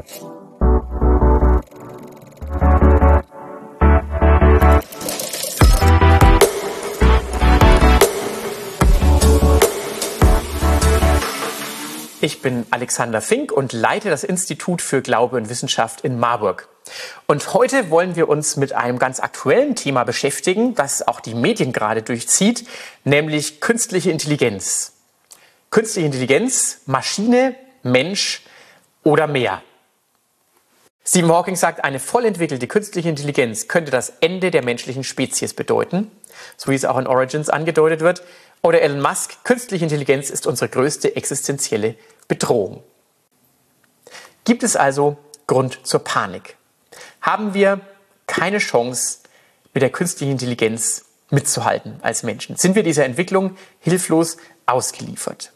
Ich bin Alexander Fink und leite das Institut für Glaube und Wissenschaft in Marburg. Und heute wollen wir uns mit einem ganz aktuellen Thema beschäftigen, das auch die Medien gerade durchzieht, nämlich künstliche Intelligenz. Künstliche Intelligenz, Maschine, Mensch oder mehr. Stephen Hawking sagt, eine voll entwickelte künstliche Intelligenz könnte das Ende der menschlichen Spezies bedeuten, so wie es auch in Origins angedeutet wird. Oder Elon Musk, künstliche Intelligenz ist unsere größte existenzielle Bedrohung. Gibt es also Grund zur Panik? Haben wir keine Chance, mit der künstlichen Intelligenz mitzuhalten als Menschen? Sind wir dieser Entwicklung hilflos ausgeliefert?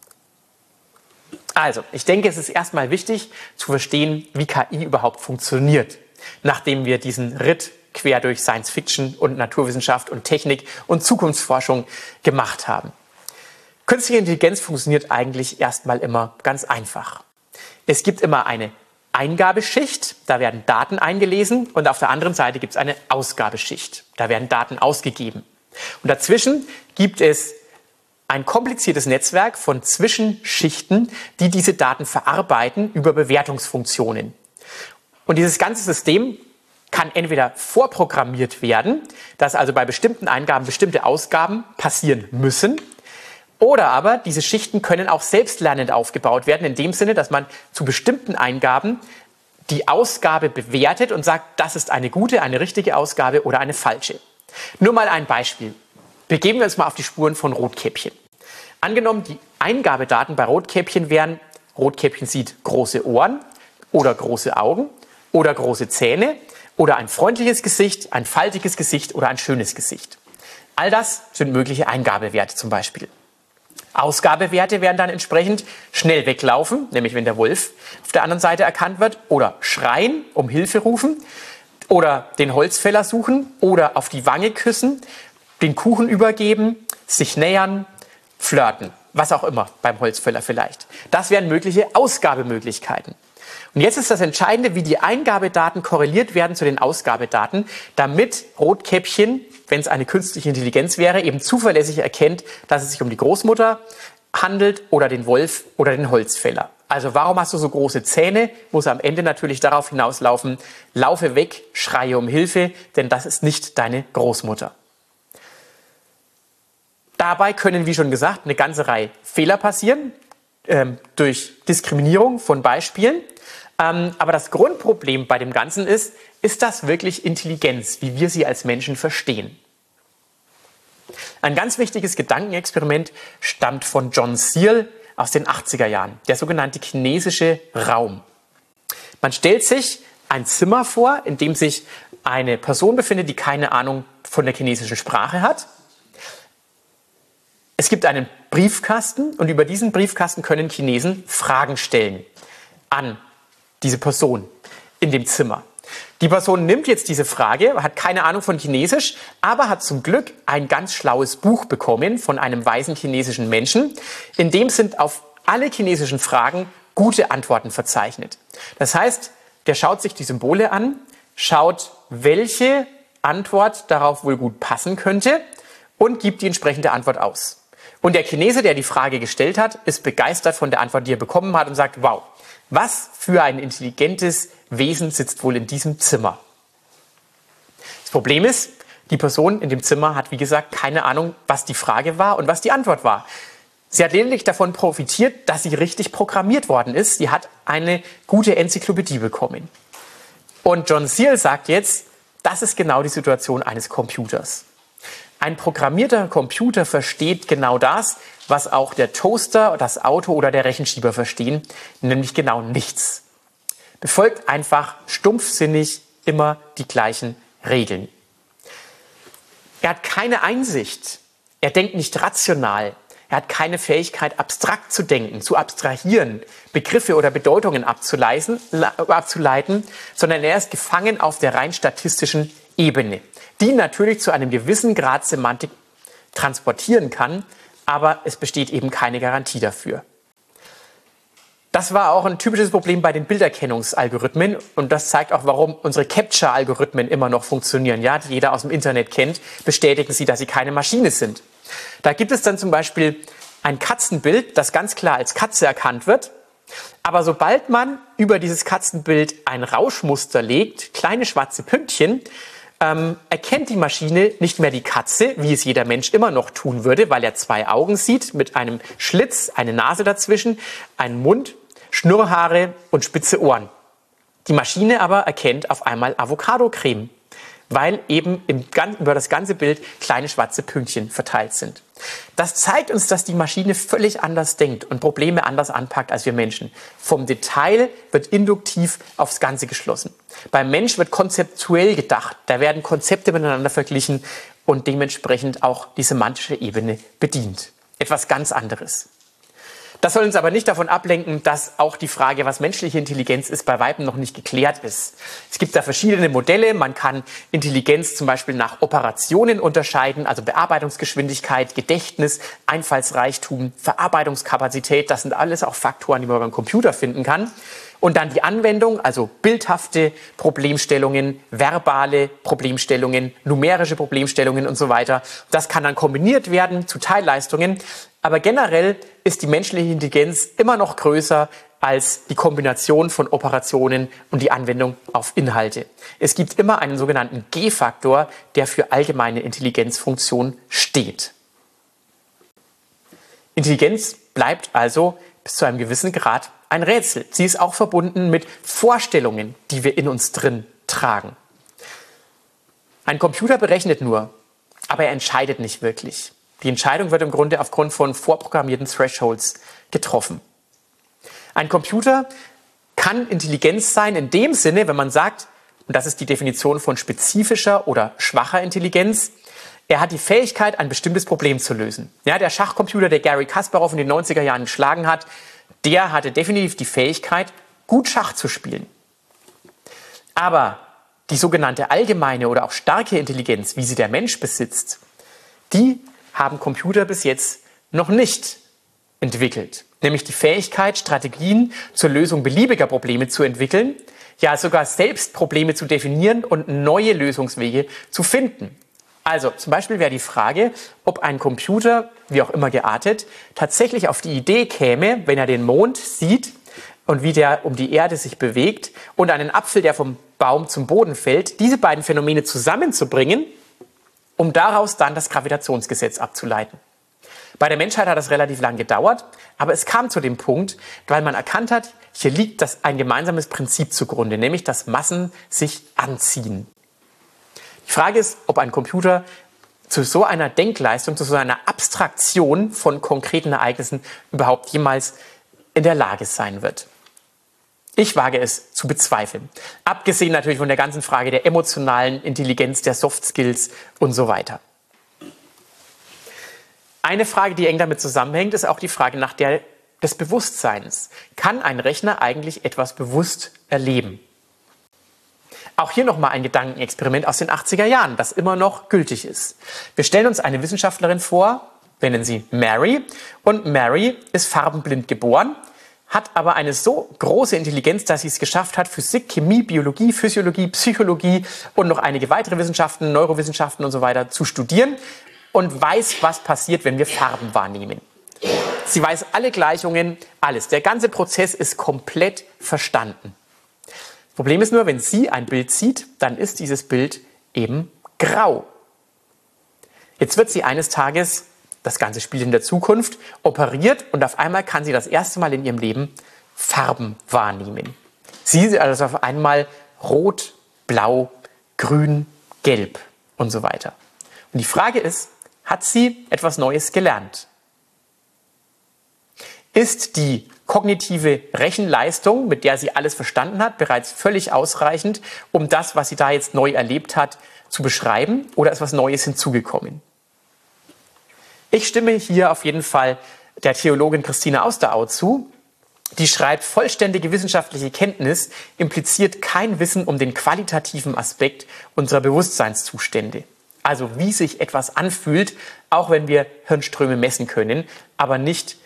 Also, ich denke, es ist erstmal wichtig zu verstehen, wie KI überhaupt funktioniert, nachdem wir diesen Ritt quer durch Science Fiction und Naturwissenschaft und Technik und Zukunftsforschung gemacht haben. Künstliche Intelligenz funktioniert eigentlich erstmal immer ganz einfach. Es gibt immer eine Eingabeschicht, da werden Daten eingelesen, und auf der anderen Seite gibt es eine Ausgabeschicht, da werden Daten ausgegeben. Und dazwischen gibt es ein kompliziertes Netzwerk von Zwischenschichten, die diese Daten verarbeiten über Bewertungsfunktionen. Und dieses ganze System kann entweder vorprogrammiert werden, dass also bei bestimmten Eingaben bestimmte Ausgaben passieren müssen, oder aber diese Schichten können auch selbstlernend aufgebaut werden, in dem Sinne, dass man zu bestimmten Eingaben die Ausgabe bewertet und sagt, das ist eine gute, eine richtige Ausgabe oder eine falsche. Nur mal ein Beispiel. Begeben wir uns mal auf die Spuren von Rotkäppchen. Angenommen, die Eingabedaten bei Rotkäppchen wären, Rotkäppchen sieht große Ohren oder große Augen oder große Zähne oder ein freundliches Gesicht, ein faltiges Gesicht oder ein schönes Gesicht. All das sind mögliche Eingabewerte zum Beispiel. Ausgabewerte wären dann entsprechend schnell weglaufen, nämlich wenn der Wolf auf der anderen Seite erkannt wird, oder schreien, um Hilfe rufen, oder den Holzfäller suchen, oder auf die Wange küssen, den Kuchen übergeben, sich nähern, flirten, was auch immer beim Holzfäller vielleicht. Das wären mögliche Ausgabemöglichkeiten. Und jetzt ist das Entscheidende, wie die Eingabedaten korreliert werden zu den Ausgabedaten, damit Rotkäppchen, wenn es eine künstliche Intelligenz wäre, eben zuverlässig erkennt, dass es sich um die Großmutter handelt oder den Wolf oder den Holzfäller. Also warum hast du so große Zähne? Muss am Ende natürlich darauf hinauslaufen, laufe weg, schreie um Hilfe, denn das ist nicht deine Großmutter. Dabei können, wie schon gesagt, eine ganze Reihe Fehler passieren, durch Diskriminierung von Beispielen. Aber das Grundproblem bei dem Ganzen ist das wirklich Intelligenz, wie wir sie als Menschen verstehen? Ein ganz wichtiges Gedankenexperiment stammt von John Searle aus den 80er Jahren, der sogenannte chinesische Raum. Man stellt sich ein Zimmer vor, in dem sich eine Person befindet, die keine Ahnung von der chinesischen Sprache hat. Es gibt einen Briefkasten und über diesen Briefkasten können Chinesen Fragen stellen an diese Person in dem Zimmer. Die Person nimmt jetzt diese Frage, hat keine Ahnung von Chinesisch, aber hat zum Glück ein ganz schlaues Buch bekommen von einem weisen chinesischen Menschen. In dem sind auf alle chinesischen Fragen gute Antworten verzeichnet. Das heißt, der schaut sich die Symbole an, schaut, welche Antwort darauf wohl gut passen könnte und gibt die entsprechende Antwort aus. Und der Chinese, der die Frage gestellt hat, ist begeistert von der Antwort, die er bekommen hat und sagt, wow, was für ein intelligentes Wesen sitzt wohl in diesem Zimmer. Das Problem ist, die Person in dem Zimmer hat, wie gesagt, keine Ahnung, was die Frage war und was die Antwort war. Sie hat lediglich davon profitiert, dass sie richtig programmiert worden ist. Sie hat eine gute Enzyklopädie bekommen. Und John Searle sagt jetzt, das ist genau die Situation eines Computers. Ein programmierter Computer versteht genau das, was auch der Toaster, das Auto oder der Rechenschieber verstehen, nämlich genau nichts. Befolgt einfach stumpfsinnig immer die gleichen Regeln. Er hat keine Einsicht, er denkt nicht rational, er hat keine Fähigkeit, abstrakt zu denken, zu abstrahieren, Begriffe oder Bedeutungen abzuleiten, sondern er ist gefangen auf der rein statistischen Ebene, die natürlich zu einem gewissen Grad Semantik transportieren kann, aber es besteht eben keine Garantie dafür. Das war auch ein typisches Problem bei den Bilderkennungsalgorithmen und das zeigt auch, warum unsere Capture-Algorithmen immer noch funktionieren, ja, die jeder aus dem Internet kennt, bestätigen sie, dass sie keine Maschine sind. Da gibt es dann zum Beispiel ein Katzenbild, das ganz klar als Katze erkannt wird, aber sobald man über dieses Katzenbild ein Rauschmuster legt, kleine schwarze Pünktchen, erkennt die Maschine nicht mehr die Katze, wie es jeder Mensch immer noch tun würde, weil er zwei Augen sieht mit einem Schlitz, eine Nase dazwischen, einen Mund, Schnurrhaare und spitze Ohren. Die Maschine aber erkennt auf einmal Avocado-Creme, weil eben über das ganze Bild kleine schwarze Pünktchen verteilt sind. Das zeigt uns, dass die Maschine völlig anders denkt und Probleme anders anpackt als wir Menschen. Vom Detail wird induktiv aufs Ganze geschlossen. Beim Mensch wird konzeptuell gedacht. Da werden Konzepte miteinander verglichen und dementsprechend auch die semantische Ebene bedient. Etwas ganz anderes. Das soll uns aber nicht davon ablenken, dass auch die Frage, was menschliche Intelligenz ist, bei weitem noch nicht geklärt ist. Es gibt da verschiedene Modelle. Man kann Intelligenz zum Beispiel nach Operationen unterscheiden, also Bearbeitungsgeschwindigkeit, Gedächtnis, Einfallsreichtum, Verarbeitungskapazität. Das sind alles auch Faktoren, die man beim Computer finden kann. Und dann die Anwendung, also bildhafte Problemstellungen, verbale Problemstellungen, numerische Problemstellungen und so weiter. Das kann dann kombiniert werden zu Teilleistungen. Aber generell ist die menschliche Intelligenz immer noch größer als die Kombination von Operationen und die Anwendung auf Inhalte. Es gibt immer einen sogenannten G-Faktor, der für allgemeine Intelligenzfunktion steht. Intelligenz bleibt also bis zu einem gewissen Grad ein Rätsel. Sie ist auch verbunden mit Vorstellungen, die wir in uns drin tragen. Ein Computer berechnet nur, aber er entscheidet nicht wirklich. Die Entscheidung wird im Grunde aufgrund von vorprogrammierten Thresholds getroffen. Ein Computer kann Intelligenz sein in dem Sinne, wenn man sagt, und das ist die Definition von spezifischer oder schwacher Intelligenz, er hat die Fähigkeit, ein bestimmtes Problem zu lösen. Ja, der Schachcomputer, der Garry Kasparov in den 90er Jahren geschlagen hat, der hatte definitiv die Fähigkeit, gut Schach zu spielen. Aber die sogenannte allgemeine oder auch starke Intelligenz, wie sie der Mensch besitzt, die haben Computer bis jetzt noch nicht entwickelt. Nämlich die Fähigkeit, Strategien zur Lösung beliebiger Probleme zu entwickeln, ja sogar selbst Probleme zu definieren und neue Lösungswege zu finden. Also zum Beispiel wäre die Frage, ob ein Computer, wie auch immer geartet, tatsächlich auf die Idee käme, wenn er den Mond sieht und wie der um die Erde sich bewegt und einen Apfel, der vom Baum zum Boden fällt, diese beiden Phänomene zusammenzubringen, um daraus dann das Gravitationsgesetz abzuleiten. Bei der Menschheit hat das relativ lang gedauert, aber es kam zu dem Punkt, weil man erkannt hat, hier liegt ein gemeinsames Prinzip zugrunde, nämlich dass Massen sich anziehen. Die Frage ist, ob ein Computer zu so einer Denkleistung, zu so einer Abstraktion von konkreten Ereignissen überhaupt jemals in der Lage sein wird. Ich wage es zu bezweifeln. Abgesehen natürlich von der ganzen Frage der emotionalen Intelligenz, der Soft Skills und so weiter. Eine Frage, die eng damit zusammenhängt, ist auch die Frage des Bewusstseins. Kann ein Rechner eigentlich etwas bewusst erleben? Auch hier nochmal ein Gedankenexperiment aus den 80er Jahren, das immer noch gültig ist. Wir stellen uns eine Wissenschaftlerin vor, wir nennen sie Mary, und Mary ist farbenblind geboren, hat aber eine so große Intelligenz, dass sie es geschafft hat, Physik, Chemie, Biologie, Physiologie, Psychologie und noch einige weitere Wissenschaften, Neurowissenschaften und so weiter zu studieren und weiß, was passiert, wenn wir Farben wahrnehmen. Sie weiß alle Gleichungen, alles. Der ganze Prozess ist komplett verstanden. Problem ist nur, wenn sie ein Bild sieht, dann ist dieses Bild eben grau. Jetzt wird sie eines Tages, das Ganze spielt in der Zukunft, operiert und auf einmal kann sie das erste Mal in ihrem Leben Farben wahrnehmen. Sie sieht also auf einmal rot, blau, grün, gelb und so weiter. Und die Frage ist, hat sie etwas Neues gelernt? Ist die kognitive Rechenleistung, mit der sie alles verstanden hat, bereits völlig ausreichend, um das, was sie da jetzt neu erlebt hat, zu beschreiben? Oder ist was Neues hinzugekommen? Ich stimme hier auf jeden Fall der Theologin Christine Austerau zu. Die schreibt, vollständige wissenschaftliche Kenntnis impliziert kein Wissen um den qualitativen Aspekt unserer Bewusstseinszustände. Also wie sich etwas anfühlt, auch wenn wir Hirnströme messen können, aber nicht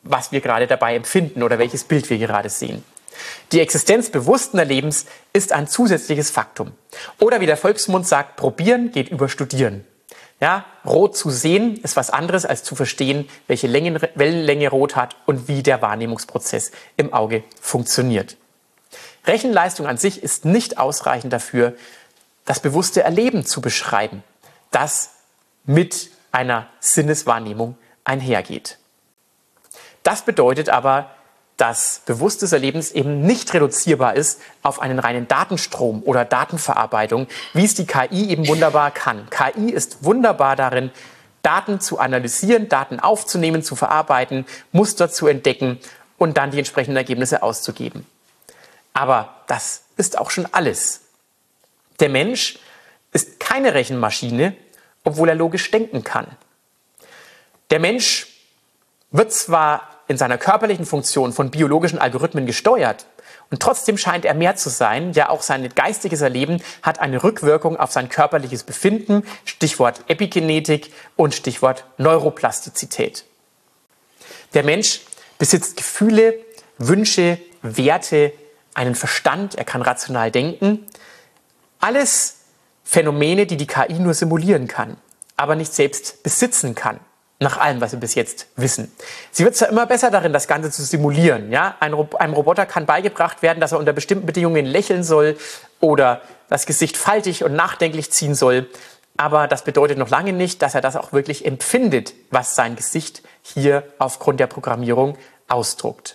was wir gerade dabei empfinden oder welches Bild wir gerade sehen. Die Existenz bewussten Erlebens ist ein zusätzliches Faktum. Oder wie der Volksmund sagt, probieren geht über studieren. Ja, rot zu sehen ist was anderes als zu verstehen, welche Wellenlänge rot hat und wie der Wahrnehmungsprozess im Auge funktioniert. Rechenleistung an sich ist nicht ausreichend dafür, das bewusste Erleben zu beschreiben, das mit einer Sinneswahrnehmung einhergeht. Das bedeutet aber, dass bewusstes Erleben eben nicht reduzierbar ist auf einen reinen Datenstrom oder Datenverarbeitung, wie es die KI eben wunderbar kann. KI ist wunderbar darin, Daten zu analysieren, Daten aufzunehmen, zu verarbeiten, Muster zu entdecken und dann die entsprechenden Ergebnisse auszugeben. Aber das ist auch schon alles. Der Mensch ist keine Rechenmaschine, obwohl er logisch denken kann. Der Mensch wird zwar in seiner körperlichen Funktion von biologischen Algorithmen gesteuert und trotzdem scheint er mehr zu sein, ja auch sein geistiges Erleben hat eine Rückwirkung auf sein körperliches Befinden, Stichwort Epigenetik und Stichwort Neuroplastizität. Der Mensch besitzt Gefühle, Wünsche, Werte, einen Verstand, er kann rational denken. Alles Phänomene, die die KI nur simulieren kann, aber nicht selbst besitzen kann. Nach allem, was wir bis jetzt wissen. Sie wird zwar immer besser darin, das Ganze zu simulieren. Ja? Einem Roboter kann beigebracht werden, dass er unter bestimmten Bedingungen lächeln soll oder das Gesicht faltig und nachdenklich ziehen soll. Aber das bedeutet noch lange nicht, dass er das auch wirklich empfindet, was sein Gesicht hier aufgrund der Programmierung ausdrückt.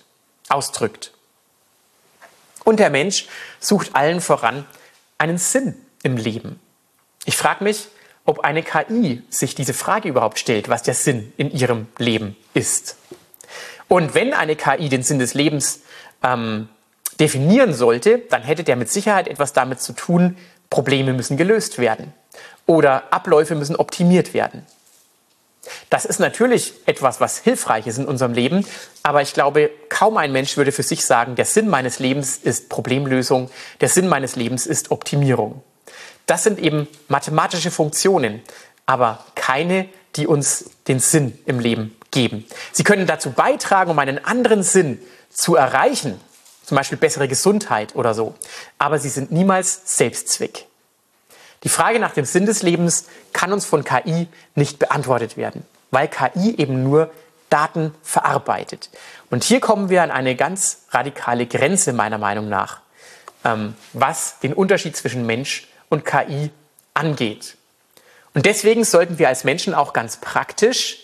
Und der Mensch sucht allen voran einen Sinn im Leben. Ich frage mich, ob eine KI sich diese Frage überhaupt stellt, was der Sinn in ihrem Leben ist. Und wenn eine KI den Sinn des Lebens definieren sollte, dann hätte der mit Sicherheit etwas damit zu tun, Probleme müssen gelöst werden oder Abläufe müssen optimiert werden. Das ist natürlich etwas, was hilfreich ist in unserem Leben, aber ich glaube, kaum ein Mensch würde für sich sagen, der Sinn meines Lebens ist Problemlösung, der Sinn meines Lebens ist Optimierung. Das sind eben mathematische Funktionen, aber keine, die uns den Sinn im Leben geben. Sie können dazu beitragen, um einen anderen Sinn zu erreichen, zum Beispiel bessere Gesundheit oder so, aber sie sind niemals Selbstzweck. Die Frage nach dem Sinn des Lebens kann uns von KI nicht beantwortet werden, weil KI eben nur Daten verarbeitet. Und hier kommen wir an eine ganz radikale Grenze meiner Meinung nach, was den Unterschied zwischen Mensch und KI angeht. Und deswegen sollten wir als Menschen auch ganz praktisch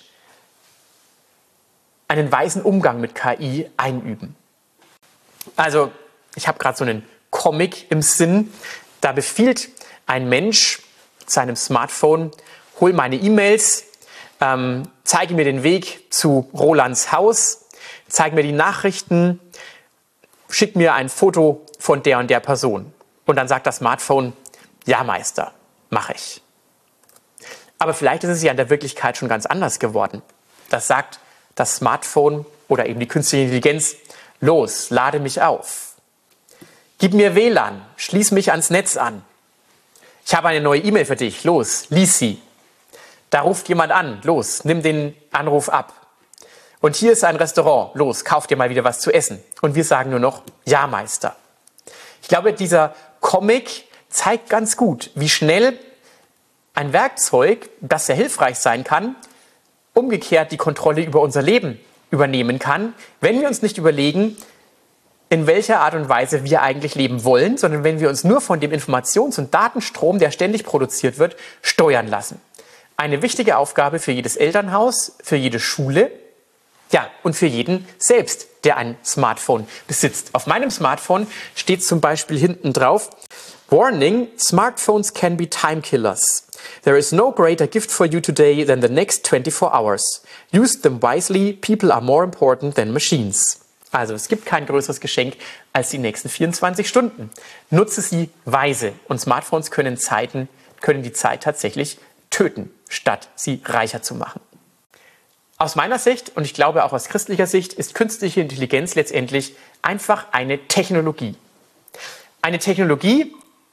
einen weisen Umgang mit KI einüben. Also, ich habe gerade so einen Comic im Sinn, da befiehlt ein Mensch seinem Smartphone, hol meine E-Mails, zeige mir den Weg zu Rolands Haus, zeige mir die Nachrichten, schick mir ein Foto von der und der Person. Und dann sagt das Smartphone, ja, Meister, mache ich. Aber vielleicht ist es ja in der Wirklichkeit schon ganz anders geworden. Das sagt das Smartphone oder eben die künstliche Intelligenz, los, lade mich auf. Gib mir WLAN, schließ mich ans Netz an. Ich habe eine neue E-Mail für dich, los, lies sie. Da ruft jemand an, los, nimm den Anruf ab. Und hier ist ein Restaurant, los, kauf dir mal wieder was zu essen. Und wir sagen nur noch, ja, Meister. Ich glaube, dieser Comic zeigt ganz gut, wie schnell ein Werkzeug, das sehr hilfreich sein kann, umgekehrt die Kontrolle über unser Leben übernehmen kann, wenn wir uns nicht überlegen, in welcher Art und Weise wir eigentlich leben wollen, sondern wenn wir uns nur von dem Informations- und Datenstrom, der ständig produziert wird, steuern lassen. Eine wichtige Aufgabe für jedes Elternhaus, für jede Schule, ja, und für jeden selbst, der ein Smartphone besitzt. Auf meinem Smartphone steht zum Beispiel hinten drauf, Warning, smartphones can be time killers. There is no greater gift for you today than the next 24 hours. Use them wisely, people are more important than machines. Also es gibt kein größeres Geschenk als die nächsten 24 Stunden. Nutze sie weise und Smartphones können die Zeit tatsächlich töten, statt sie reicher zu machen. Aus meiner Sicht und ich glaube auch aus christlicher Sicht ist künstliche Intelligenz letztendlich einfach eine Technologie. Eine Technologie,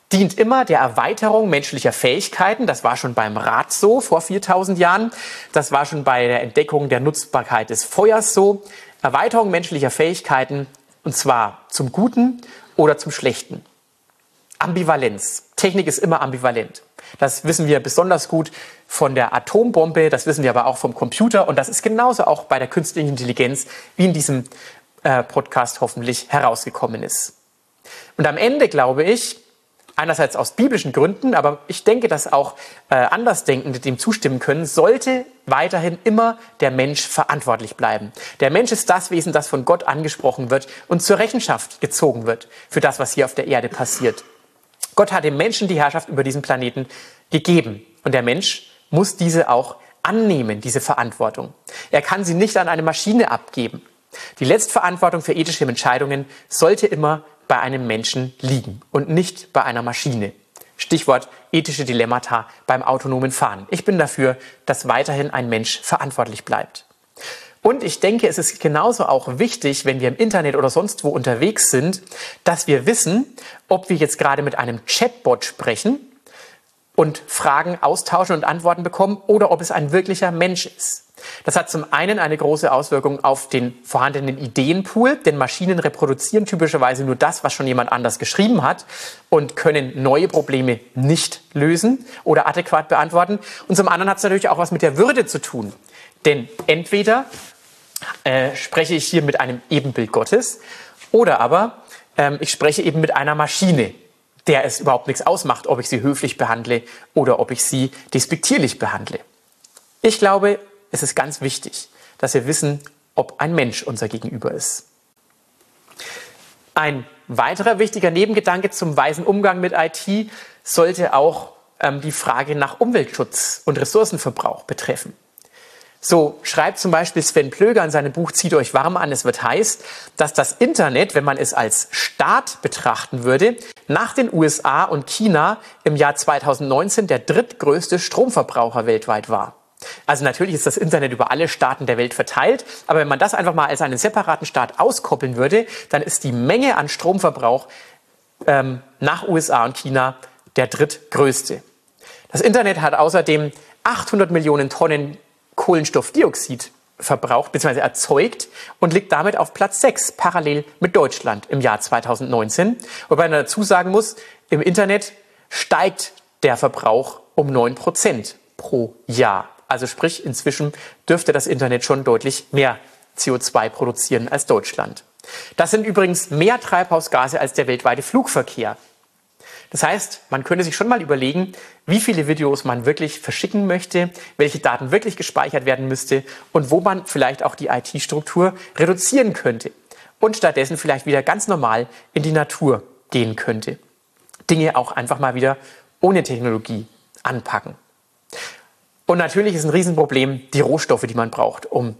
dient immer der Erweiterung menschlicher Fähigkeiten. Das war schon beim Rad so vor 4000 Jahren. Das war schon bei der Entdeckung der Nutzbarkeit des Feuers so. Erweiterung menschlicher Fähigkeiten, und zwar zum Guten oder zum Schlechten. Ambivalenz. Technik ist immer ambivalent. Das wissen wir besonders gut von der Atombombe, das wissen wir aber auch vom Computer und das ist genauso auch bei der künstlichen Intelligenz, wie in diesem Podcast hoffentlich herausgekommen ist. Und am Ende glaube ich, einerseits aus biblischen Gründen, aber ich denke, dass auch Andersdenkende dem zustimmen können, sollte weiterhin immer der Mensch verantwortlich bleiben. Der Mensch ist das Wesen, das von Gott angesprochen wird und zur Rechenschaft gezogen wird für das, was hier auf der Erde passiert. Gott hat dem Menschen die Herrschaft über diesen Planeten gegeben. Und der Mensch muss diese auch annehmen, diese Verantwortung. Er kann sie nicht an eine Maschine abgeben. Die Letztverantwortung für ethische Entscheidungen sollte immer bei einem Menschen liegen und nicht bei einer Maschine. Stichwort ethische Dilemmata beim autonomen Fahren. Ich bin dafür, dass weiterhin ein Mensch verantwortlich bleibt. Und ich denke, es ist genauso auch wichtig, wenn wir im Internet oder sonst wo unterwegs sind, dass wir wissen, ob wir jetzt gerade mit einem Chatbot sprechen und Fragen austauschen und Antworten bekommen oder ob es ein wirklicher Mensch ist. Das hat zum einen eine große Auswirkung auf den vorhandenen Ideenpool, denn Maschinen reproduzieren typischerweise nur das, was schon jemand anders geschrieben hat und können neue Probleme nicht lösen oder adäquat beantworten. Und zum anderen hat es natürlich auch was mit der Würde zu tun. Denn entweder spreche ich hier mit einem Ebenbild Gottes oder aber ich spreche eben mit einer Maschine, der es überhaupt nichts ausmacht, ob ich sie höflich behandle oder ob ich sie despektierlich behandle. Ich glaube, es ist ganz wichtig, dass wir wissen, ob ein Mensch unser Gegenüber ist. Ein weiterer wichtiger Nebengedanke zum weisen Umgang mit IT sollte auch die Frage nach Umweltschutz und Ressourcenverbrauch betreffen. So schreibt zum Beispiel Sven Plöger in seinem Buch Zieht euch warm an, es wird heiß, dass das Internet, wenn man es als Staat betrachten würde, nach den USA und China im Jahr 2019 der drittgrößte Stromverbraucher weltweit war. Also natürlich ist das Internet über alle Staaten der Welt verteilt, aber wenn man das einfach mal als einen separaten Staat auskoppeln würde, dann ist die Menge an Stromverbrauch nach USA und China der drittgrößte. Das Internet hat außerdem 800 Millionen Tonnen Kohlenstoffdioxid verbraucht bzw. erzeugt und liegt damit auf Platz 6, parallel mit Deutschland im Jahr 2019. Wobei man dazu sagen muss, im Internet steigt der Verbrauch um 9% pro Jahr. Also sprich, inzwischen dürfte das Internet schon deutlich mehr CO2 produzieren als Deutschland. Das sind übrigens mehr Treibhausgase als der weltweite Flugverkehr. Das heißt, man könnte sich schon mal überlegen, wie viele Videos man wirklich verschicken möchte, welche Daten wirklich gespeichert werden müsste und wo man vielleicht auch die IT-Struktur reduzieren könnte und stattdessen vielleicht wieder ganz normal in die Natur gehen könnte. Dinge auch einfach mal wieder ohne Technologie anpacken. Und natürlich ist ein Riesenproblem die Rohstoffe, die man braucht, um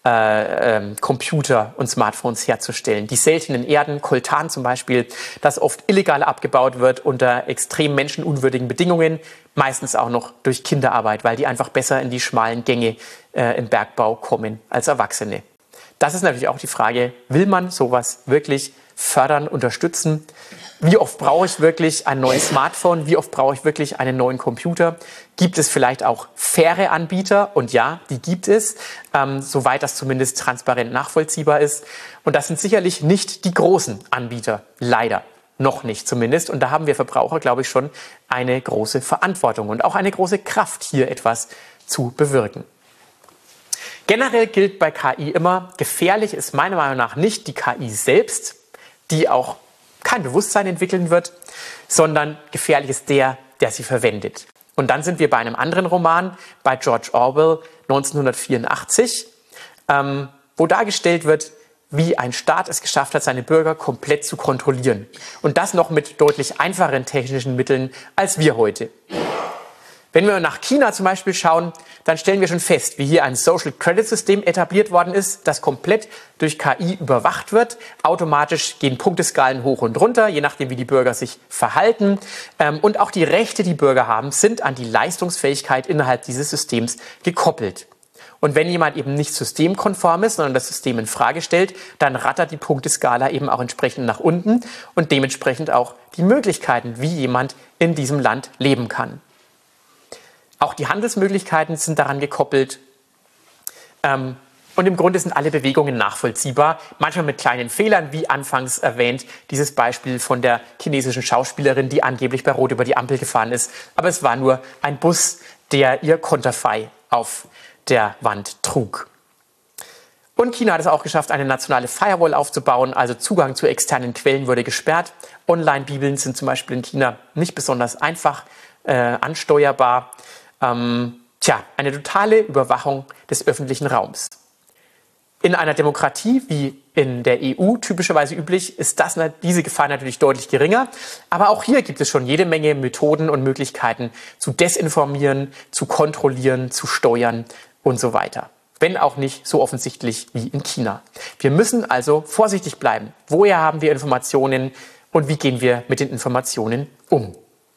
Computer und Smartphones herzustellen. Die seltenen Erden, Coltan zum Beispiel, das oft illegal abgebaut wird unter extrem menschenunwürdigen Bedingungen, meistens auch noch durch Kinderarbeit, weil die einfach besser in die schmalen Gänge im Bergbau kommen als Erwachsene. Das ist natürlich auch die Frage, will man sowas wirklich fördern, unterstützen? Wie oft brauche ich wirklich ein neues Smartphone? Wie oft brauche ich wirklich einen neuen Computer? Gibt es vielleicht auch faire Anbieter? Und ja, die gibt es, soweit das zumindest transparent nachvollziehbar ist. Und das sind sicherlich nicht die großen Anbieter, leider. Noch nicht zumindest. Und da haben wir Verbraucher, glaube ich, schon eine große Verantwortung und auch eine große Kraft, hier etwas zu bewirken. Generell gilt bei KI immer, gefährlich ist meiner Meinung nach nicht die KI selbst, die auch kein Bewusstsein entwickeln wird, sondern gefährlich ist der sie verwendet. Und dann sind wir bei einem anderen Roman, bei George Orwell 1984, wo dargestellt wird, wie ein Staat es geschafft hat, seine Bürger komplett zu kontrollieren. Und das noch mit deutlich einfacheren technischen Mitteln als wir heute. Wenn wir nach China zum Beispiel schauen, dann stellen wir schon fest, wie hier ein Social Credit System etabliert worden ist, das komplett durch KI überwacht wird. Automatisch gehen Punkteskalen hoch und runter, je nachdem, wie die Bürger sich verhalten. Und auch die Rechte, die Bürger haben, sind an die Leistungsfähigkeit innerhalb dieses Systems gekoppelt. Und wenn jemand eben nicht systemkonform ist, sondern das System in Frage stellt, dann rattert die Punkteskala eben auch entsprechend nach unten und dementsprechend auch die Möglichkeiten, wie jemand in diesem Land leben kann. Auch die Handelsmöglichkeiten sind daran gekoppelt. Und im Grunde sind alle Bewegungen nachvollziehbar, manchmal mit kleinen Fehlern, wie anfangs erwähnt, dieses Beispiel von der chinesischen Schauspielerin, die angeblich bei Rot über die Ampel gefahren ist. Aber es war nur ein Bus, der ihr Konterfei auf der Wand trug. Und China hat es auch geschafft, eine nationale Firewall aufzubauen, also Zugang zu externen Quellen wurde gesperrt. Online-Bibeln sind zum Beispiel in China nicht besonders einfach ansteuerbar. Eine totale Überwachung des öffentlichen Raums. In einer Demokratie wie in der EU typischerweise üblich, ist diese Gefahr natürlich deutlich geringer. Aber auch hier gibt es schon jede Menge Methoden und Möglichkeiten zu desinformieren, zu kontrollieren, zu steuern und so weiter. Wenn auch nicht so offensichtlich wie in China. Wir müssen also vorsichtig bleiben. Woher haben wir Informationen und wie gehen wir mit den Informationen um?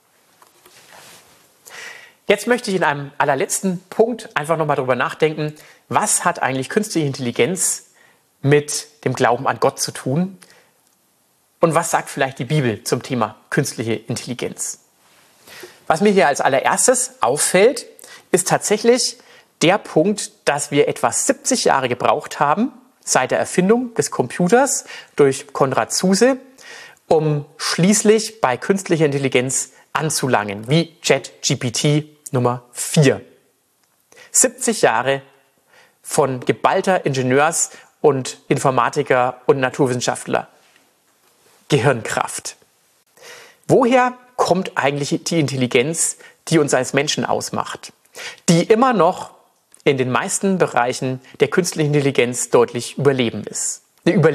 Jetzt möchte ich in einem allerletzten Punkt einfach nochmal darüber nachdenken, was hat eigentlich künstliche Intelligenz mit dem Glauben an Gott zu tun? Und was sagt vielleicht die Bibel zum Thema künstliche Intelligenz? Was mir hier als allererstes auffällt, ist tatsächlich der Punkt, dass wir etwa 70 Jahre gebraucht haben, seit der Erfindung des Computers durch Konrad Zuse, um schließlich bei künstlicher Intelligenz anzulangen, wie ChatGPT Nummer 4. 70 Jahre von geballter Ingenieurs- und Informatiker- und Naturwissenschaftler Gehirnkraft. Woher kommt eigentlich die Intelligenz, die uns als Menschen ausmacht, die immer noch in den meisten Bereichen der künstlichen Intelligenz deutlich überlegen ist?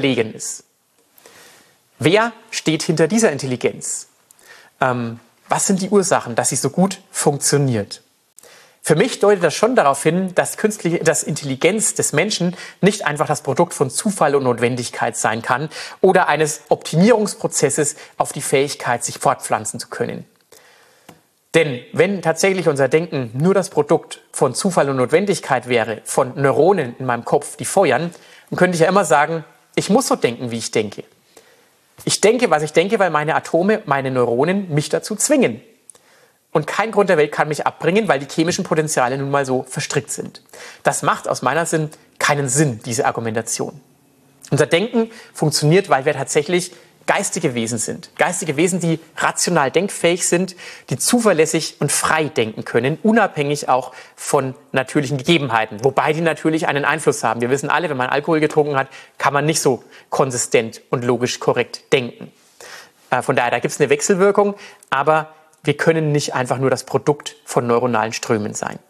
Wer steht hinter dieser Intelligenz? Was sind die Ursachen, dass sie so gut funktioniert? Für mich deutet das schon darauf hin, dass Intelligenz des Menschen nicht einfach das Produkt von Zufall und Notwendigkeit sein kann oder eines Optimierungsprozesses auf die Fähigkeit, sich fortpflanzen zu können. Denn wenn tatsächlich unser Denken nur das Produkt von Zufall und Notwendigkeit wäre, von Neuronen in meinem Kopf, die feuern, dann könnte ich ja immer sagen, ich muss so denken, wie ich denke. Ich denke, was ich denke, weil meine Atome, meine Neuronen mich dazu zwingen. Und kein Grund der Welt kann mich abbringen, weil die chemischen Potenziale nun mal so verstrickt sind. Das macht aus meiner Sicht keinen Sinn, diese Argumentation. Unser Denken funktioniert, weil wir tatsächlich geistige Wesen sind. Geistige Wesen, die rational denkfähig sind, die zuverlässig und frei denken können, unabhängig auch von natürlichen Gegebenheiten. Wobei die natürlich einen Einfluss haben. Wir wissen alle, wenn man Alkohol getrunken hat, kann man nicht so konsistent und logisch korrekt denken. Von daher, da gibt es eine Wechselwirkung, aber wir können nicht einfach nur das Produkt von neuronalen Strömen sein.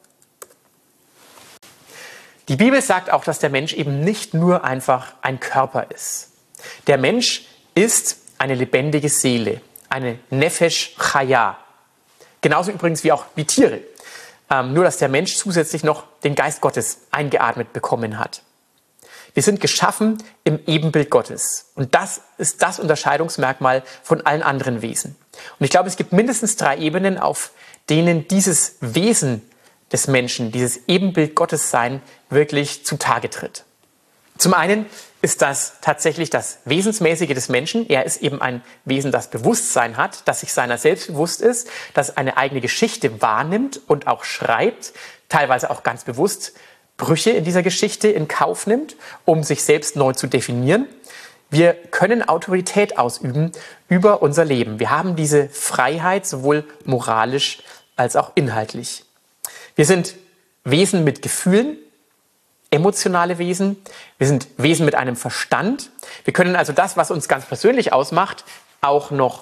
Die Bibel sagt auch, dass der Mensch eben nicht nur einfach ein Körper ist. Der Mensch ist eine lebendige Seele, eine Nefesh Chaya. Genauso übrigens wie Tiere. Nur, dass der Mensch zusätzlich noch den Geist Gottes eingeatmet bekommen hat. Wir sind geschaffen im Ebenbild Gottes. Und das ist das Unterscheidungsmerkmal von allen anderen Wesen. Und ich glaube, es gibt mindestens 3 Ebenen, auf denen dieses Wesen des Menschen, dieses Ebenbild Gottes sein, wirklich zutage tritt. Zum einen ist das tatsächlich das Wesensmäßige des Menschen. Er ist eben ein Wesen, das Bewusstsein hat, das sich seiner selbst bewusst ist, das eine eigene Geschichte wahrnimmt und auch schreibt, teilweise auch ganz bewusst Brüche in dieser Geschichte in Kauf nimmt, um sich selbst neu zu definieren. Wir können Autorität ausüben über unser Leben. Wir haben diese Freiheit sowohl moralisch als auch inhaltlich. Wir sind Wesen mit Gefühlen, emotionale Wesen. Wir sind Wesen mit einem Verstand. Wir können also das, was uns ganz persönlich ausmacht, auch noch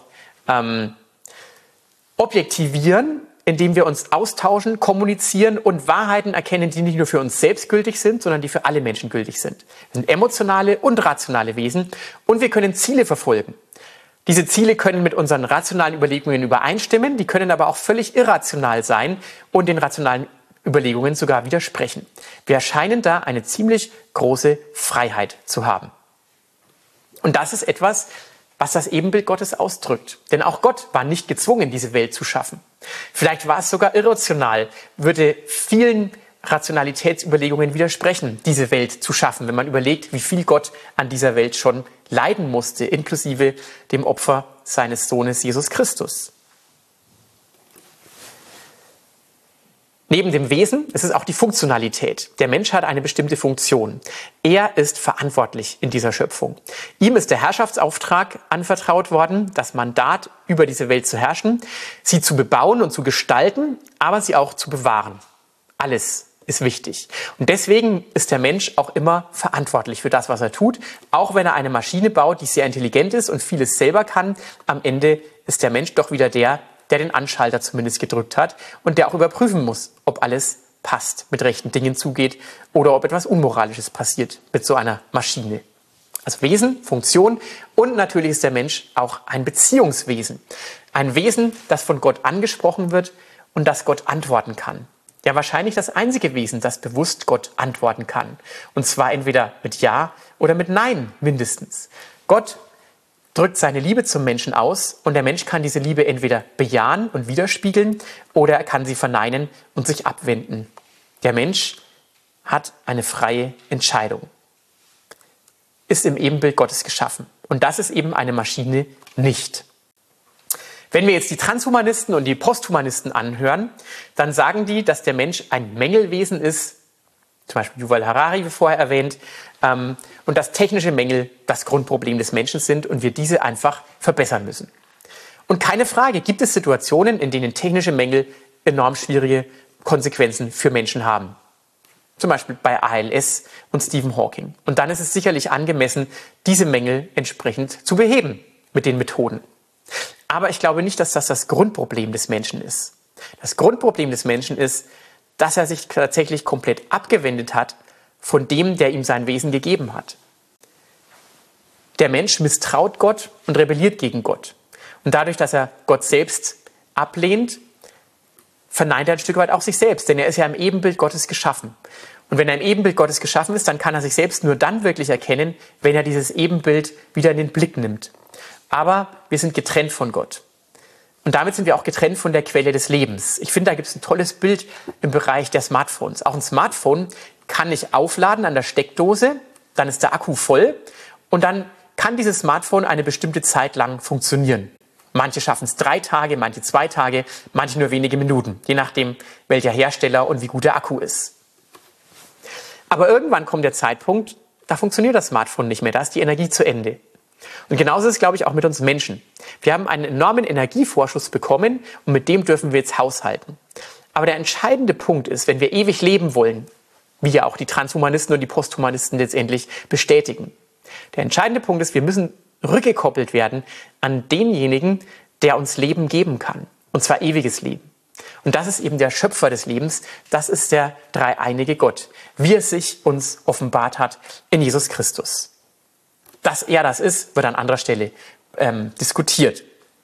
objektivieren, indem wir uns austauschen, kommunizieren und Wahrheiten erkennen, die nicht nur für uns selbst gültig sind, sondern die für alle Menschen gültig sind. Wir sind emotionale und rationale Wesen und wir können Ziele verfolgen. Diese Ziele können mit unseren rationalen Überlegungen übereinstimmen, die können aber auch völlig irrational sein und den rationalen Überlegungen sogar widersprechen. Wir scheinen da eine ziemlich große Freiheit zu haben. Und das ist etwas, was das Ebenbild Gottes ausdrückt. Denn auch Gott war nicht gezwungen, diese Welt zu schaffen. Vielleicht war es sogar irrational, würde vielen Rationalitätsüberlegungen widersprechen, diese Welt zu schaffen, wenn man überlegt, wie viel Gott an dieser Welt schon leiden musste, inklusive dem Opfer seines Sohnes Jesus Christus. Neben dem Wesen ist es auch die Funktionalität. Der Mensch hat eine bestimmte Funktion. Er ist verantwortlich in dieser Schöpfung. Ihm ist der Herrschaftsauftrag anvertraut worden, das Mandat, über diese Welt zu herrschen, sie zu bebauen und zu gestalten, aber sie auch zu bewahren. Alles ist wichtig. Und deswegen ist der Mensch auch immer verantwortlich für das, was er tut. Auch wenn er eine Maschine baut, die sehr intelligent ist und vieles selber kann, am Ende ist der Mensch doch wieder der den Anschalter zumindest gedrückt hat und der auch überprüfen muss, ob alles passt, mit rechten Dingen zugeht oder ob etwas Unmoralisches passiert mit so einer Maschine. Also Wesen, Funktion und natürlich ist der Mensch auch ein Beziehungswesen. Ein Wesen, das von Gott angesprochen wird und das Gott antworten kann. Ja, wahrscheinlich das einzige Wesen, das bewusst Gott antworten kann. Und zwar entweder mit Ja oder mit Nein mindestens. Gott drückt seine Liebe zum Menschen aus und der Mensch kann diese Liebe entweder bejahen und widerspiegeln oder er kann sie verneinen und sich abwenden. Der Mensch hat eine freie Entscheidung, ist im Ebenbild Gottes geschaffen und das ist eben eine Maschine nicht. Wenn wir jetzt die Transhumanisten und die Posthumanisten anhören, dann sagen die, dass der Mensch ein Mängelwesen ist, zum Beispiel Yuval Harari, wie vorher erwähnt, und dass technische Mängel das Grundproblem des Menschen sind und wir diese einfach verbessern müssen. Und keine Frage, gibt es Situationen, in denen technische Mängel enorm schwierige Konsequenzen für Menschen haben. Zum Beispiel bei ALS und Stephen Hawking. Und dann ist es sicherlich angemessen, diese Mängel entsprechend zu beheben mit den Methoden. Aber ich glaube nicht, dass das das Grundproblem des Menschen ist. Das Grundproblem des Menschen ist, dass er sich tatsächlich komplett abgewendet hat von dem, der ihm sein Wesen gegeben hat. Der Mensch misstraut Gott und rebelliert gegen Gott. Und dadurch, dass er Gott selbst ablehnt, verneint er ein Stück weit auch sich selbst, denn er ist ja im Ebenbild Gottes geschaffen. Und wenn er im Ebenbild Gottes geschaffen ist, dann kann er sich selbst nur dann wirklich erkennen, wenn er dieses Ebenbild wieder in den Blick nimmt. Aber wir sind getrennt von Gott. Und damit sind wir auch getrennt von der Quelle des Lebens. Ich finde, da gibt es ein tolles Bild im Bereich der Smartphones. Auch ein Smartphone kann ich aufladen an der Steckdose, dann ist der Akku voll und dann kann dieses Smartphone eine bestimmte Zeit lang funktionieren. Manche schaffen es 3 Tage, manche 2 Tage, manche nur wenige Minuten, je nachdem, welcher Hersteller und wie gut der Akku ist. Aber irgendwann kommt der Zeitpunkt, da funktioniert das Smartphone nicht mehr, da ist die Energie zu Ende. Und genauso ist es, glaube ich, auch mit uns Menschen. Wir haben einen enormen Energievorschuss bekommen und mit dem dürfen wir jetzt haushalten. Aber der entscheidende Punkt ist, wenn wir ewig leben wollen, wie ja auch die Transhumanisten und die Posthumanisten letztendlich bestätigen. Der entscheidende Punkt ist, wir müssen rückgekoppelt werden an denjenigen, der uns Leben geben kann. Und zwar ewiges Leben. Und das ist eben der Schöpfer des Lebens. Das ist der dreieinige Gott, wie es sich uns offenbart hat in Jesus Christus. Dass er das ist, wird an anderer Stelle diskutiert.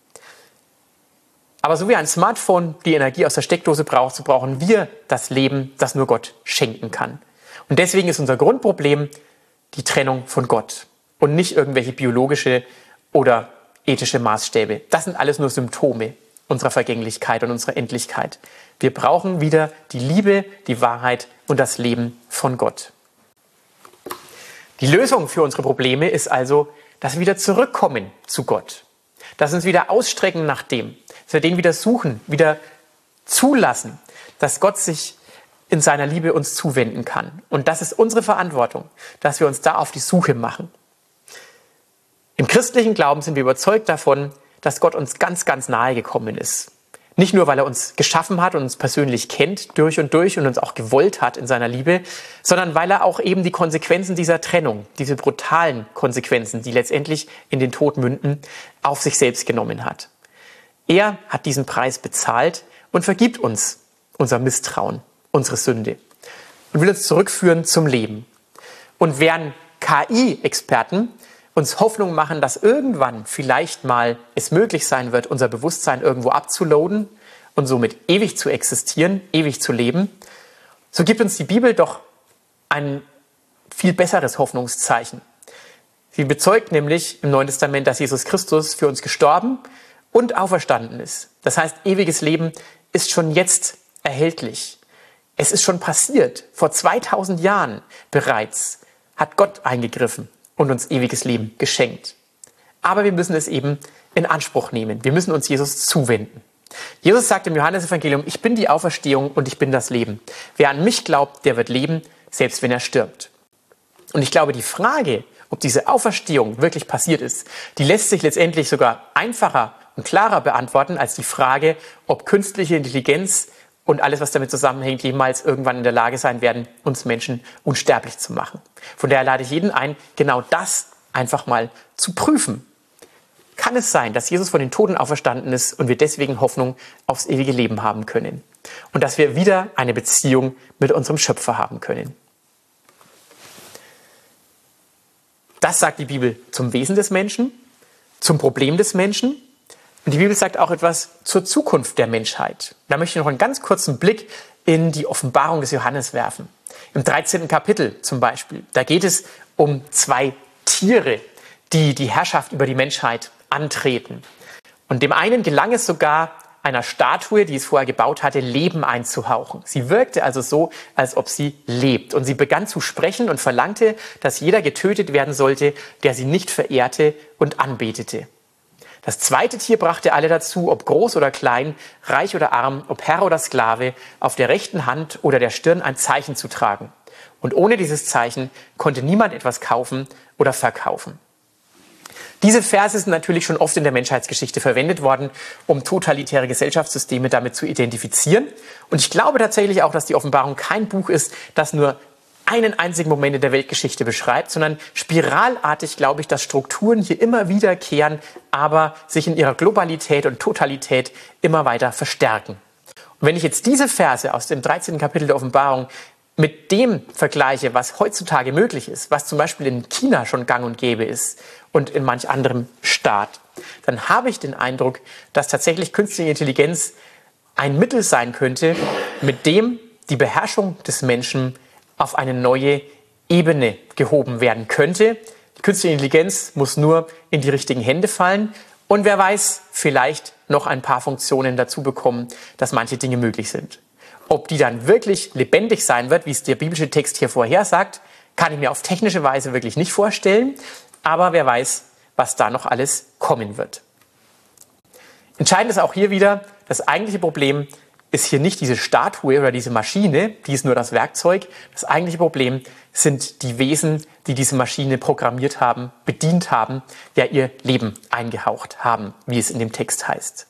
Aber so wie ein Smartphone die Energie aus der Steckdose braucht, so brauchen wir das Leben, das nur Gott schenken kann. Und deswegen ist unser Grundproblem die Trennung von Gott und nicht irgendwelche biologische oder ethische Maßstäbe. Das sind alles nur Symptome unserer Vergänglichkeit und unserer Endlichkeit. Wir brauchen wieder die Liebe, die Wahrheit und das Leben von Gott. Die Lösung für unsere Probleme ist also, dass wir wieder zurückkommen zu Gott. Dass wir uns wieder ausstrecken nach dem, dass wir den wieder suchen, wieder zulassen, dass Gott sich in seiner Liebe uns zuwenden kann. Und das ist unsere Verantwortung, dass wir uns da auf die Suche machen. Im christlichen Glauben sind wir überzeugt davon, dass Gott uns ganz, ganz nahe gekommen ist. Nicht nur, weil er uns geschaffen hat und uns persönlich kennt durch und uns auch gewollt hat in seiner Liebe, sondern weil er auch eben die Konsequenzen dieser Trennung, diese brutalen Konsequenzen, die letztendlich in den Tod münden, auf sich selbst genommen hat. Er hat diesen Preis bezahlt und vergibt uns unser Misstrauen, unsere Sünde und will uns zurückführen zum Leben. Und während KI-Experten uns Hoffnung machen, dass irgendwann vielleicht mal es möglich sein wird, unser Bewusstsein irgendwo abzuloaden und somit ewig zu existieren, ewig zu leben, so gibt uns die Bibel doch ein viel besseres Hoffnungszeichen. Sie bezeugt nämlich im Neuen Testament, dass Jesus Christus für uns gestorben und auferstanden ist. Das heißt, ewiges Leben ist schon jetzt erhältlich. Es ist schon passiert. Vor 2000 Jahren bereits hat Gott eingegriffen und uns ewiges Leben geschenkt. Aber wir müssen es eben in Anspruch nehmen. Wir müssen uns Jesus zuwenden. Jesus sagt im Johannesevangelium, ich bin die Auferstehung und ich bin das Leben. Wer an mich glaubt, der wird leben, selbst wenn er stirbt. Und ich glaube, die Frage, ob diese Auferstehung wirklich passiert ist, die lässt sich letztendlich sogar einfacher und klarer beantworten als die Frage, ob künstliche Intelligenz und alles, was damit zusammenhängt, jemals irgendwann in der Lage sein werden, uns Menschen unsterblich zu machen. Von daher lade ich jeden ein, genau das einfach mal zu prüfen. Kann es sein, dass Jesus von den Toten auferstanden ist und wir deswegen Hoffnung aufs ewige Leben haben können? Und dass wir wieder eine Beziehung mit unserem Schöpfer haben können? Das sagt die Bibel zum Wesen des Menschen, zum Problem des Menschen. Und die Bibel sagt auch etwas zur Zukunft der Menschheit. Da möchte ich noch einen ganz kurzen Blick in die Offenbarung des Johannes werfen. Im 13. Kapitel zum Beispiel, da geht es um 2 Tiere, die die Herrschaft über die Menschheit antreten. Und dem einen gelang es sogar, einer Statue, die es vorher gebaut hatte, Leben einzuhauchen. Sie wirkte also so, als ob sie lebt. Und sie begann zu sprechen und verlangte, dass jeder getötet werden sollte, der sie nicht verehrte und anbetete. Das zweite Tier brachte alle dazu, ob groß oder klein, reich oder arm, ob Herr oder Sklave, auf der rechten Hand oder der Stirn ein Zeichen zu tragen. Und ohne dieses Zeichen konnte niemand etwas kaufen oder verkaufen. Diese Verse sind natürlich schon oft in der Menschheitsgeschichte verwendet worden, um totalitäre Gesellschaftssysteme damit zu identifizieren. Und ich glaube tatsächlich auch, dass die Offenbarung kein Buch ist, das nur einen einzigen Moment in der Weltgeschichte beschreibt, sondern spiralartig glaube ich, dass Strukturen hier immer wiederkehren, aber sich in ihrer Globalität und Totalität immer weiter verstärken. Und wenn ich jetzt diese Verse aus dem 13. Kapitel der Offenbarung mit dem vergleiche, was heutzutage möglich ist, was zum Beispiel in China schon gang und gäbe ist und in manch anderem Staat, dann habe ich den Eindruck, dass tatsächlich künstliche Intelligenz ein Mittel sein könnte, mit dem die Beherrschung des Menschen auf eine neue Ebene gehoben werden könnte. Die künstliche Intelligenz muss nur in die richtigen Hände fallen und wer weiß, vielleicht noch ein paar Funktionen dazu bekommen, dass manche Dinge möglich sind. Ob die dann wirklich lebendig sein wird, wie es der biblische Text hier vorhersagt, kann ich mir auf technische Weise wirklich nicht vorstellen. Aber wer weiß, was da noch alles kommen wird. Entscheidend ist auch hier wieder, das eigentliche Problem ist hier nicht diese Statue oder diese Maschine, die ist nur das Werkzeug. Das eigentliche Problem sind die Wesen, die diese Maschine programmiert haben, bedient haben, ja ihr Leben eingehaucht haben, wie es in dem Text heißt.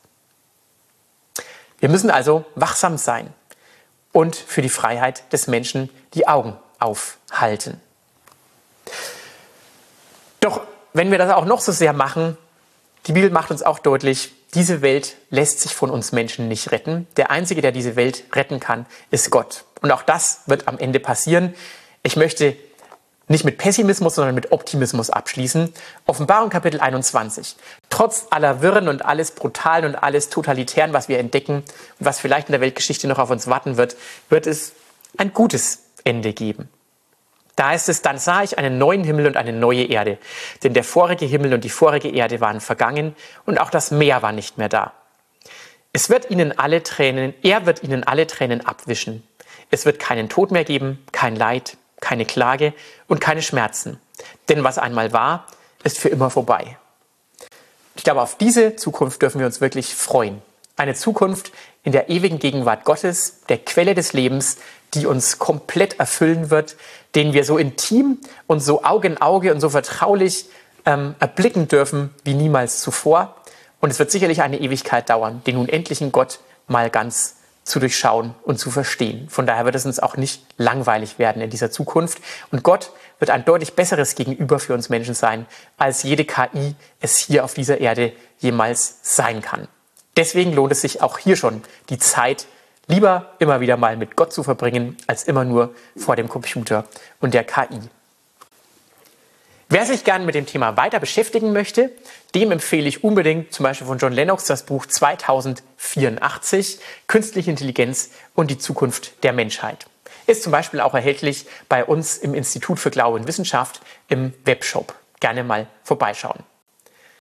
Wir müssen also wachsam sein und für die Freiheit des Menschen die Augen aufhalten. Doch wenn wir das auch noch so sehr machen, die Bibel macht uns auch deutlich, diese Welt lässt sich von uns Menschen nicht retten. Der Einzige, der diese Welt retten kann, ist Gott. Und auch das wird am Ende passieren. Ich möchte nicht mit Pessimismus, sondern mit Optimismus abschließen. Offenbarung Kapitel 21. Trotz aller Wirren und alles Brutalen und alles Totalitären, was wir entdecken und was vielleicht in der Weltgeschichte noch auf uns warten wird, wird es ein gutes Ende geben. Da heißt es, dann sah ich einen neuen Himmel und eine neue Erde. Denn der vorige Himmel und die vorige Erde waren vergangen und auch das Meer war nicht mehr da. Er wird ihnen alle Tränen abwischen. Es wird keinen Tod mehr geben, kein Leid, keine Klage und keine Schmerzen. Denn was einmal war, ist für immer vorbei. Ich glaube, auf diese Zukunft dürfen wir uns wirklich freuen. Eine Zukunft in der ewigen Gegenwart Gottes, der Quelle des Lebens, die uns komplett erfüllen wird, den wir so intim und so Auge in Auge und so vertraulich erblicken dürfen wie niemals zuvor. Und es wird sicherlich eine Ewigkeit dauern, den unendlichen Gott mal ganz zu durchschauen und zu verstehen. Von daher wird es uns auch nicht langweilig werden in dieser Zukunft. Und Gott wird ein deutlich besseres Gegenüber für uns Menschen sein, als jede KI es hier auf dieser Erde jemals sein kann. Deswegen lohnt es sich auch hier schon, die Zeit lieber immer wieder mal mit Gott zu verbringen, als immer nur vor dem Computer und der KI. Wer sich gerne mit dem Thema weiter beschäftigen möchte, dem empfehle ich unbedingt zum Beispiel von John Lennox das Buch 2084, Künstliche Intelligenz und die Zukunft der Menschheit. Ist zum Beispiel auch erhältlich bei uns im Institut für Glaube und Wissenschaft im Webshop. Gerne mal vorbeischauen.